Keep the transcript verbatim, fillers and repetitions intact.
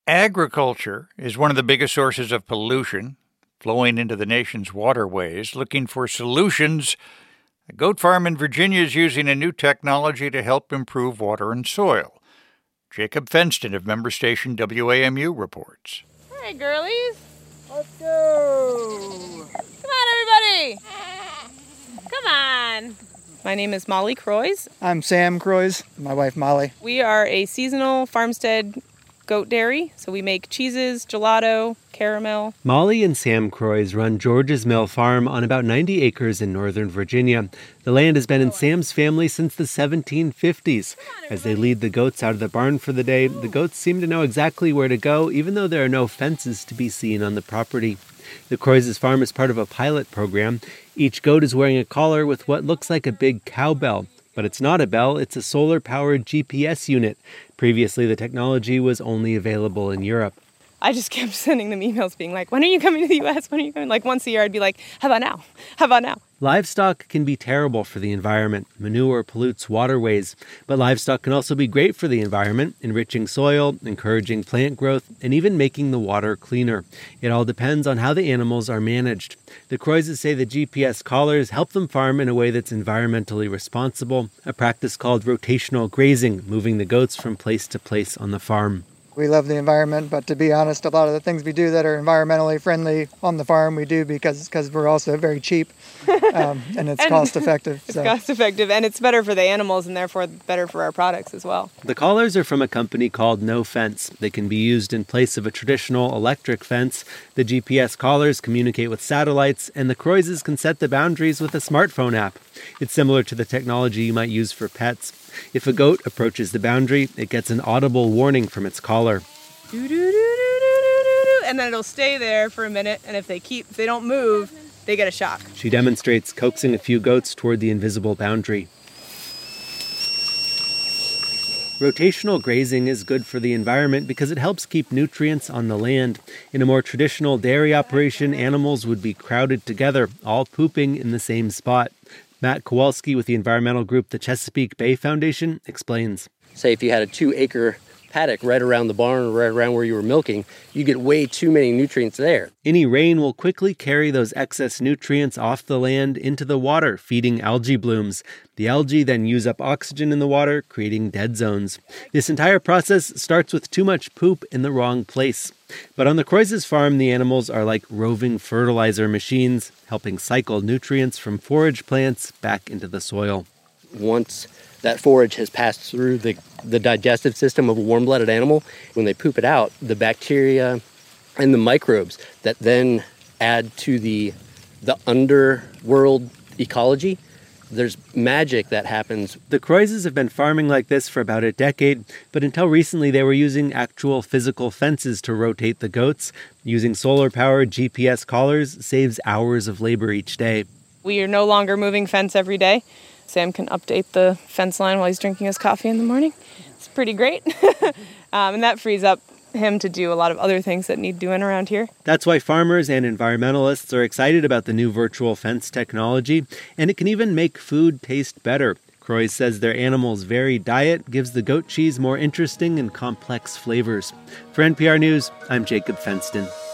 Agriculture is one of the biggest sources of pollution flowing into the nation's waterways. Looking for solutions, a goat farm in Virginia is using a new technology to help improve water and soil. Jacob Fenston of member station W A M U reports. All right, girlies. Let's go. Come on, everybody. Come on. My name is Molly Croys. I'm Sam Croys, my wife Molly. We are a seasonal farmstead goat dairy, so we make cheeses, gelato, caramel. Molly and Sam Croys run George's Mill Farm on about ninety acres in northern Virginia. The land has been in Sam's family since the seventeen fifties. As they lead the goats out of the barn for the day, the goats seem to know exactly where to go, even though there are no fences to be seen on the property. The Croys' farm is part of a pilot program. Each goat is wearing a collar with what looks like a big cowbell. But it's not a bell, it's a solar-powered G P S unit. Previously, the technology was only available in Europe. I just kept sending them emails being like, when are you coming to the U S? When are you coming? Like once a year, I'd be like, how about now? How about now? Livestock can be terrible for the environment. Manure pollutes waterways. But livestock can also be great for the environment, enriching soil, encouraging plant growth, and even making the water cleaner. It all depends on how the animals are managed. The Croyses say the G P S collars help them farm in a way that's environmentally responsible, a practice called rotational grazing, moving the goats from place to place on the farm. We love the environment, but to be honest, a lot of the things we do that are environmentally friendly on the farm, we do because because we're also very cheap um, and it's and cost effective. It's so. cost effective, and it's better for the animals and therefore better for our products as well. The collars are from a company called No Fence. They can be used in place of a traditional electric fence. The G P S collars communicate with satellites, and the Croyses can set the boundaries with a smartphone app. It's similar to the technology you might use for pets. If a goat approaches the boundary, it gets an audible warning from its collar. And then it'll stay there for a minute, and if they keep, if they don't move, they get a shock. She demonstrates coaxing a few goats toward the invisible boundary. Rotational grazing is good for the environment because it helps keep nutrients on the land. In a more traditional dairy operation, animals would be crowded together, all pooping in the same spot. Matt Kowalski with the environmental group the Chesapeake Bay Foundation explains. Say if you had a two-acre paddock right around the barn or right around where you were milking, you get way too many nutrients there. Any rain will quickly carry those excess nutrients off the land into the water, feeding algae blooms. The algae then use up oxygen in the water, creating dead zones. This entire process starts with too much poop in the wrong place. But on the Croyses farm, the animals are like roving fertilizer machines, helping cycle nutrients from forage plants back into the soil. Once that forage has passed through the, the digestive system of a warm-blooded animal, when they poop it out, the bacteria and the microbes that then add to the, the underworld ecology, there's magic that happens. The Croyses have been farming like this for about a decade, but until recently they were using actual physical fences to rotate the goats. Using solar-powered G P S collars saves hours of labor each day. We are no longer moving fence every day. Sam can update the fence line while he's drinking his coffee in the morning. It's pretty great. um, and that frees up him to do a lot of other things that need doing around here. That's why farmers and environmentalists are excited about the new virtual fence technology, and it can even make food taste better. Croys says their animals' varied diet gives the goat cheese more interesting and complex flavors. For N P R News, I'm Jacob Fenston.